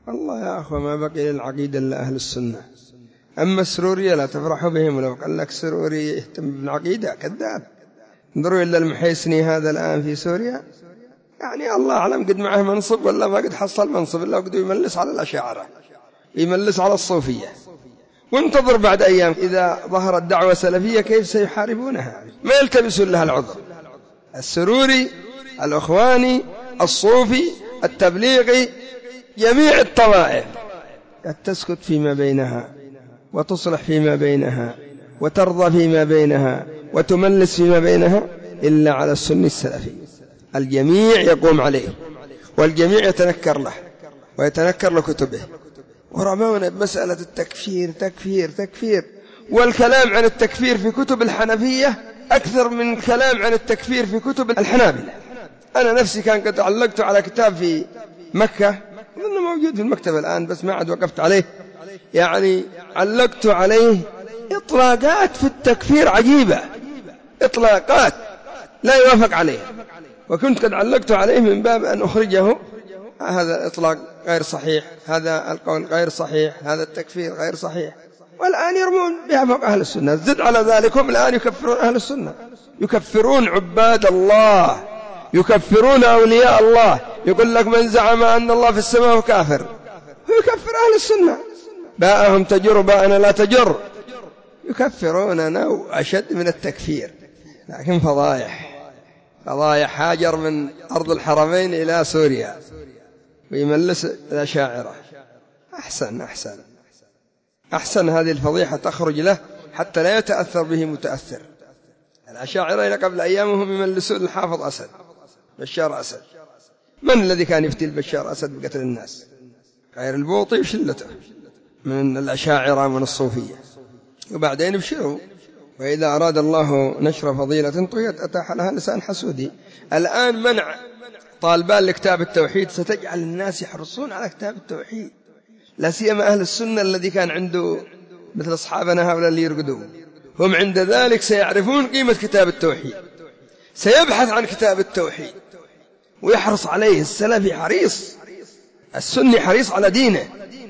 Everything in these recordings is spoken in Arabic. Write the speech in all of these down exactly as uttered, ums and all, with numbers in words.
والله يا أخوة ما بقي للعقيدة إلا أهل السنة. أما السرورية لا تفرحوا بهم، ولو قال لك سروري يهتم بالعقيدة كذاب. انظروا إلا المحيسني هذا الآن في سوريا، يعني الله أعلم قد معه منصب ولا ما قد حصل منصب، إلا قد يملس على الأشاعرة، يملس على الصوفية. وانتظر بعد أيام إذا ظهرت دعوة سلفية كيف سيحاربونها، ما يلتبسون لها العذر. السروري، الأخواني، الصوفي، التبليغي، جميع الطوائف تسكت فيما بينها وتصلح فيما بينها وترضى فيما بينها وتملس فيما بينها إلا على السني السلفي. الجميع يقوم عليه والجميع يتنكر له ويتنكر لكتبه. ورمونا بمسألة التكفير تكفير تكفير، والكلام عن التكفير في كتب الحنفية أكثر من الكلام عن التكفير في كتب الحنابلة. أنا نفسي كان قد علقت على كتاب في مكة، أظنه موجود في المكتبة الآن بس ما عاد وقفت عليه، يعني علقت عليه إطلاقات في التكفير عجيبة، إطلاقات لا يوافق عليها، وكنت قد علقت عليه من باب أن أخرجه. هذا الإطلاق غير صحيح، هذا القول غير صحيح، هذا التكفير غير صحيح، والآن يرمون بها فوق أهل السنة. زد على ذلك هم الآن يكفرون أهل السنة، يكفرون عباد الله، يكفرون أولياء الله. يقول لك من زعم أن الله في السماء وكافر، هو يكفر أهل السنة. باءهم تجر باءنا لا تجر، يكفروننا وأشد من التكفير. لكن فضايح فضايح، هاجر من أرض الحرمين إلى سوريا ويملس الأشاعرة. أحسن أحسن أحسن هذه الفضيحة تخرج له حتى لا يتأثر به متأثر. الأشاعرة إلى قبل أيامهم يملسون الحافظ أسد، بشار أسد. من الذي كان يفتي البشار أسد بقتل الناس؟ غير البوطي وشلته من الأشاعرة من الصوفية. وبعدين بشروا، وإذا أراد الله نشر فضيلة طغيت أتاح لها لسان حسودي. الآن منع طالبان لكتاب التوحيد ستجعل الناس يحرصون على كتاب التوحيد، لا سيما أهل السنة الذي كان عنده مثل أصحابنا هؤلاء اللي يرقدون، هم عند ذلك سيعرفون قيمة كتاب التوحيد، سيبحث عن كتاب التوحيد ويحرص عليه. السلفي حريص، السني حريص على دينه،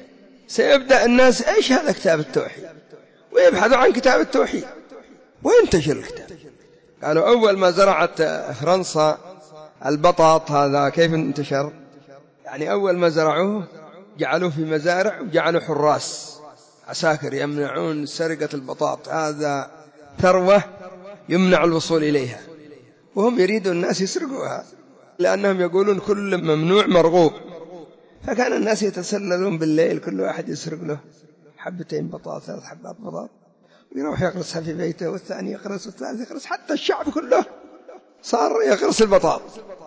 سيبدأ الناس إيش هذا كتاب التوحيد، ويبحثوا عن كتاب التوحيد وينتشر الكتاب. قالوا أول ما زرعت فرنسا البطاط هذا كيف انتشر؟ يعني أول ما زرعوه جعلوه في مزارع وجعلوا حراس عساكر يمنعون سرقة البطاط، هذا ثروة يمنع الوصول إليها، وهم يريدون الناس يسرقوها لأنهم يقولون كل ممنوع مرغوب. فكان الناس يتسللون بالليل كل واحد يسرق له حبتين بطاط، ثلاث حبات بطاط، ويروح يغرسها في بيته، والثاني يغرس، والثالث يغرس، حتى الشعب كله صار يغرس البطاط.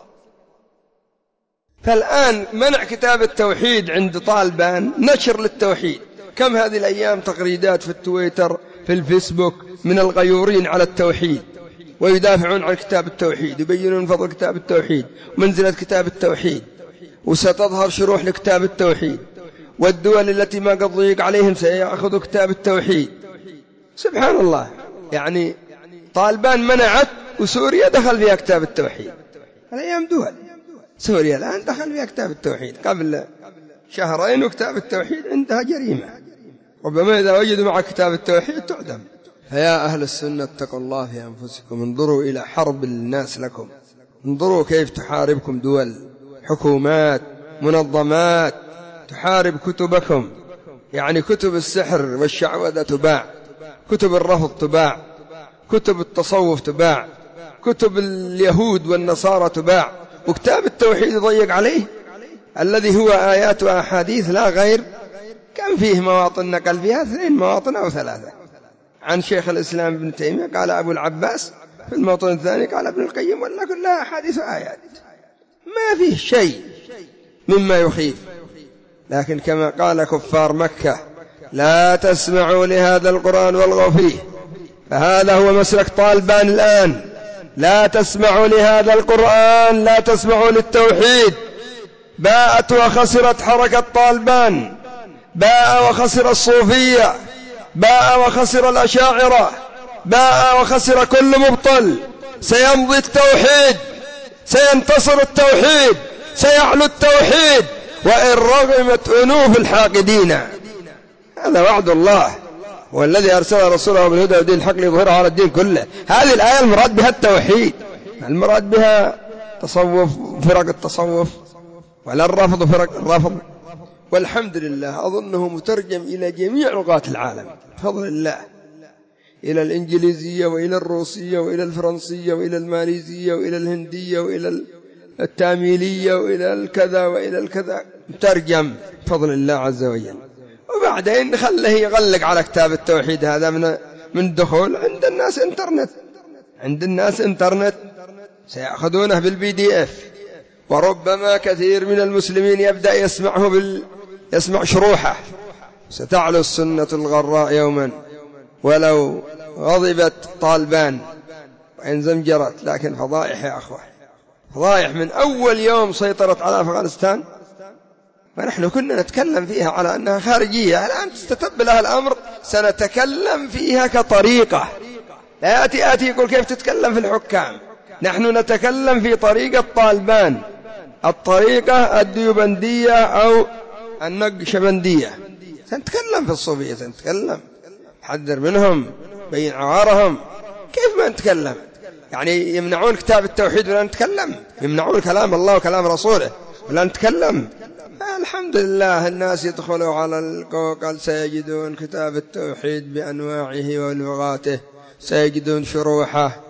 فالآن منع كتاب التوحيد عند طالبان نشر للتوحيد. كم هذه الأيام تغريدات في التويتر في الفيسبوك من الغيورين على التوحيد، ويدافعون عن كتاب التوحيد، يبينون فضل كتاب التوحيد ومنزلة كتاب التوحيد، وستظهر شروح لكتاب التوحيد، والدول التي ما قد ضيق عليهم سيأخذوا كتاب التوحيد. سبحان الله، يعني طالبان منعت وسوريا دخل فيها كتاب التوحيد. الأيام دول سوريا الآن دخل فيها كتاب التوحيد قبل شهرين، وكتاب التوحيد عندها جريمة، ربما إذا وجدوا مع كتاب التوحيد تعدم. فيا أهل السنة اتقوا الله في أنفسكم، انظروا إلى حرب الناس لكم، انظروا كيف تحاربكم دول، حكومات، منظمات تحارب كتبكم. يعني كتب السحر والشعوذة تباع، كتب الرفض تباع، كتب التصوف تباع، كتب اليهود والنصارى تباع، وكتاب التوحيد يضيق عليه الذي هو آيات وأحاديث لا غير. كم فيه مواطن نقل فيها؟ اثنين مواطن أو ثلاثة. عن شيخ الإسلام ابن تيمية قال أبو العباس، في الموطن الثاني قال ابن القيم، ولا كلها أحاديث وآيات، ما فيه شيء مما يخيف. لكن كما قال كفار مكة لا تسمعوا لهذا القرآن والغوا فيه، فهذا هو مسلك طالبان الآن. لا تسمعوا لهذا القرآن، لا تسمعوا للتوحيد. باءت وخسرت حركة طالبان، باء وخسر الصوفية، باء وخسر الأشاعرة، باء وخسر كل مبطل. سيمضي التوحيد، سينتصر التوحيد، سيعلو التوحيد، وإن رغمت أنوف الحاقدين. هذا وعد الله، والذي أرسل رسوله بالهدى ودين الحق ليظهره على الدين كله. هذه الآية المراد بها التوحيد، المراد بها تصوف فرق التصوف، ولا الرافض فرق الرافض. والحمد لله أظنه مترجم إلى جميع لغات العالم بفضل الله، إلى الإنجليزية وإلى الروسية وإلى الفرنسية وإلى الماليزية وإلى الهندية وإلى التاميلية وإلى الكذا وإلى الكذا، مترجم بفضل الله عز وجل. وبعدين خله يغلق على كتاب التوحيد هذا من من الدخول. عند الناس انترنت، عند الناس انترنت سيأخذونه بالبي دي اف، وربما كثير من المسلمين يبدأ يسمعه بال... يسمع شروحه. ستعلو السنة الغراء يوما ولو غضبت طالبان وإن زمجرت، لكن فضائح يا أخوة، فضائح من أول يوم سيطرت على أفغانستان، ونحن كنا نتكلم فيها على أنها خارجية. الآن تستتب لها الأمر، سنتكلم فيها كطريقة. لا يأتي آتي يقول كيف تتكلم في الحكام. نحن نتكلم في طريقة طالبان، الطريقة الديوبندية أو النقشبندية. سنتكلم في الصوفية، سنتكلم حذر منهم، بين عوارهم. كيف ما نتكلم؟ يعني يمنعون كتاب التوحيد ولا نتكلم؟ يمنعون كلام الله وكلام رسوله ولا نتكلم؟ الحمد لله الناس يدخلوا على الجوجل سيجدون كتاب التوحيد بأنواعه ولغاته، سيجدون شروحه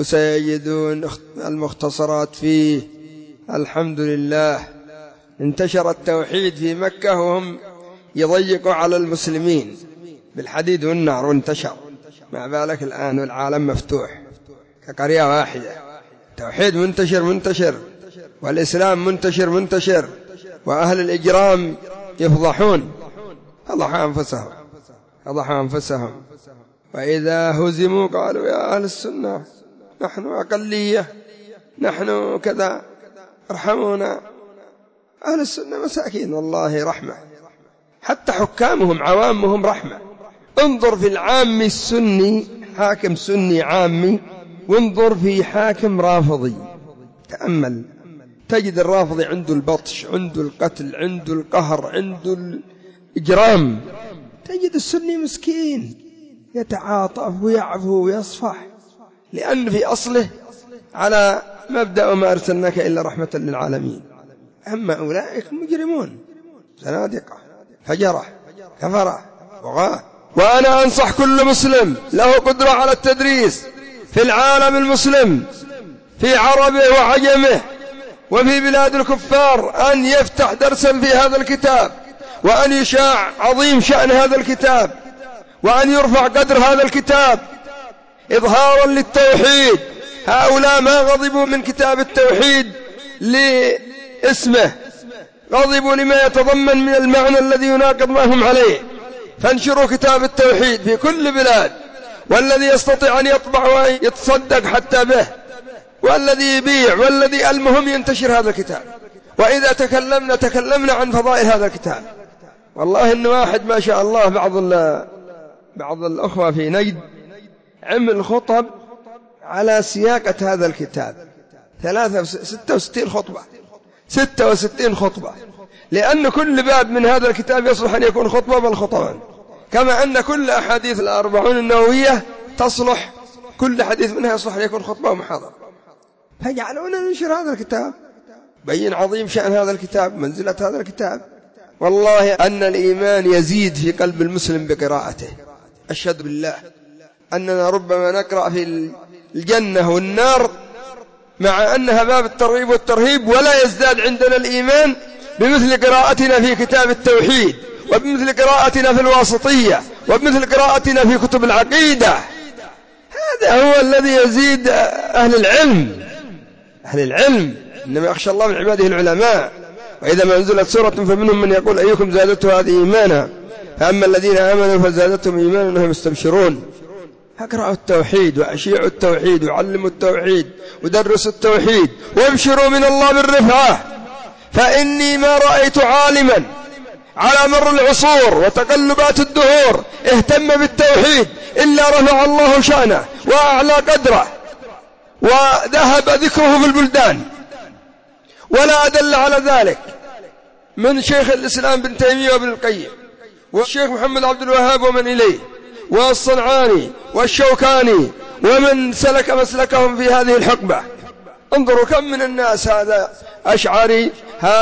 وسيجدون المختصرات فيه. الحمد لله انتشر التوحيد في مكة وهم يضيقوا على المسلمين بالحديد والنار، وانتشر. ما بالك الآن والعالم مفتوح كقرية واحدة. التوحيد منتشر منتشر، والإسلام منتشر منتشر، وأهل الإجرام يفضحون، فضحوا أنفسهم فضحوا أنفسهم وإذا هزموا قالوا يا أهل السنة نحن أقلية، نحن كذا، ارحمونا. أهل السنة مساكين والله رحمة، حتى حكامهم عوامهم رحمة. انظر في العام السني، حاكم سني عامي، وانظر في حاكم رافضي، تأمل تجد الرافضي عنده البطش، عنده القتل، عنده القهر، عنده الإجرام. تجد السني مسكين يتعاطف ويعفو ويصفح، لأن في أصله على مبدأ وما أرسلناك إلا رحمة للعالمين. أما أولئك مجرمون، زنادقة، فجرة، كفرة، وغاة. وأنا أنصح كل مسلم له قدرة على التدريس في العالم المسلم، في عربه وعجمه وفي بلاد الكفار، أن يفتح درسا في هذا الكتاب، وأن يشاع عظيم شأن هذا الكتاب، وأن يرفع قدر هذا الكتاب إظهارا للتوحيد. هؤلاء ما غضبوا من كتاب التوحيد لاسمه، غضبوا لما يتضمن من المعنى الذي يناقض ما هم عليه. فانشروا كتاب التوحيد في كل بلاد، والذي يستطيع أن يطبع ويتصدق حتى به، والذي يبيع، والذي المهم ينتشر هذا الكتاب. وإذا تكلمنا تكلمنا عن فضائل هذا الكتاب. والله إن واحد ما شاء الله بعض بعض الأخوة في نجد عمل خطب على سياقة هذا الكتاب، ثلاثة ستة وستين خطبة ستة وستين خطبة، لأن كل باب من هذا الكتاب يصلح أن يكون خطبة بل خطبا، كما أن كل أحاديث الأربعون النووية تصلح، كل حديث منها يصلح أن يكون خطبة ومحاضرة. فجعلونا ننشر هذا الكتاب، بين عظيم شأن هذا الكتاب، منزلة هذا الكتاب. والله أن الإيمان يزيد في قلب المسلم بقراءته. أشهد بالله أننا ربما نقرأ في الجنة والنار مع أنها باب الترغيب والترهيب، ولا يزداد عندنا الإيمان بمثل قراءتنا في كتاب التوحيد، وبمثل قراءتنا في الواسطية، وبمثل قراءتنا في كتب العقيدة. هذا هو الذي يزيد أهل العلم. أهل العلم إنما يخشى الله من عباده العلماء. وإذا ما أنزلت سورة فمنهم من يقول أيكم زادته هذه إيمانا، فأما الذين آمنوا فزادتهم إيمانا وهم يستبشرون. اقرأوا التوحيد وأشيعوا التوحيد وعلموا التوحيد ودرسوا التوحيد وابشروا من الله بالرفعة، فإني ما رأيت عالما على مر العصور وتقلبات الدهور اهتم بالتوحيد إلا رفع الله شأنه وأعلى قدره وذهب ذكره في البلدان. ولا أدل على ذلك من شيخ الإسلام بن تيمية وابن القيم والشيخ محمد عبد الوهاب ومن إليه والصنعاني والشوكاني ومن سلك مسلكهم في هذه الحقبة. انظروا كم من الناس، هذا أشعري،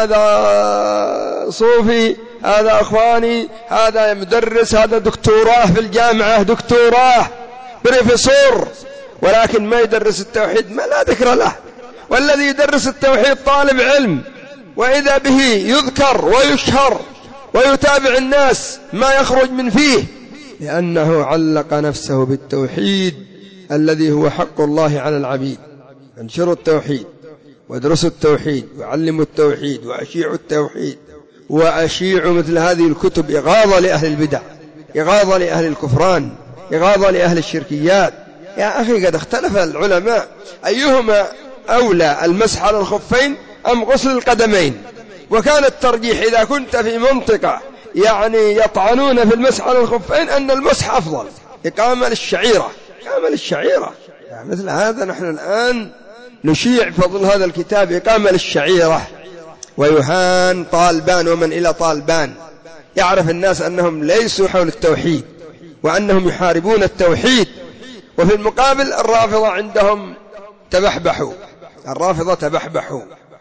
هذا صوفي، هذا أخواني، هذا مدرس، هذا دكتوراه في الجامعة، دكتوراه بروفيسور، ولكن ما يدرس التوحيد، ما لا ذكر له. والذي يدرس التوحيد طالب علم، وإذا به يذكر ويشهر ويتابع الناس ما يخرج من فيه، لأنه علق نفسه بالتوحيد الذي هو حق الله على العبيد. انشروا التوحيد وادرسوا التوحيد وعلموا التوحيد وأشيعوا التوحيد، وأشيعوا مثل هذه الكتب إغاظة لأهل البدع، إغاظة لأهل الكفران، إغاظة لأهل الشركيات. يا أخي قد اختلف العلماء أيهما أولى، المسح على الخفين أم غسل القدمين؟ وكان الترجيح إذا كنت في منطقة يعني يطعنون في المسح على الخفين أن المسح أفضل، إقامة للشعيرة، إقامة للشعيرة. يعني مثل هذا نحن الآن نشيع فضل هذا الكتاب إقامة للشعيرة، ويهان طالبان ومن إلى طالبان. يعرف الناس أنهم ليسوا حول التوحيد وأنهم يحاربون التوحيد، وفي المقابل الرافضة عندهم تبحبحوا، الرافضة تبحبحوا،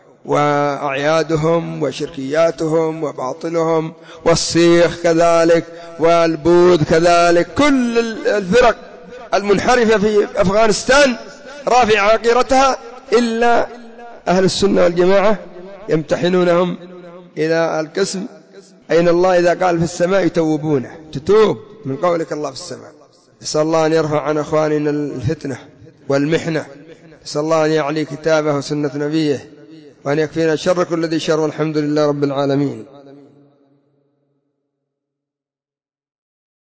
وأعيادهم وشركياتهم وباطلهم، والصيخ كذلك، والبوذ كذلك، كل الفرق المنحرفة في أفغانستان رافع عقيرتها، إلا أهل السنة والجماعة يمتحنونهم إلى القسم أين الله إذا قال في السماء يتوبونه، تتوب من قولك الله في السماء. نسأل الله أن يرفع عن أخواننا الفتنة والمحنة، نسأل الله أن يعلي كتابه وسنة نبيه، وأن يكفينا شر كل ذي شر، والحمد لله رب العالمين.